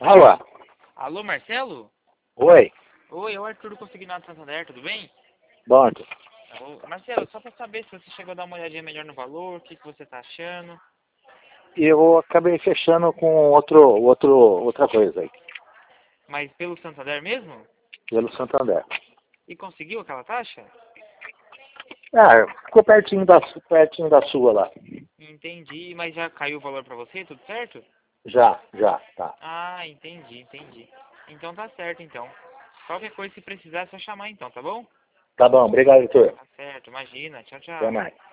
Alô? Alô, Marcelo? Oi? Oi, é o Arthur do Consignado Santander, tudo bem? Bom, Marcelo, só pra saber se você chegou a dar uma olhadinha melhor no valor, o que você tá achando. eu acabei fechando com outra coisa aí, Mas pelo Santander mesmo? pelo Santander. E conseguiu aquela taxa? Ah, ficou pertinho da sua lá. Entendi, mas já caiu o valor pra você, tudo certo? Já, tá. Ah, entendi. Então tá certo, então. Qualquer coisa, se precisar, é só chamar então, tá bom? Tá bom, obrigado, doutor. Tá certo, imagina. Tchau, Até tchau. mais.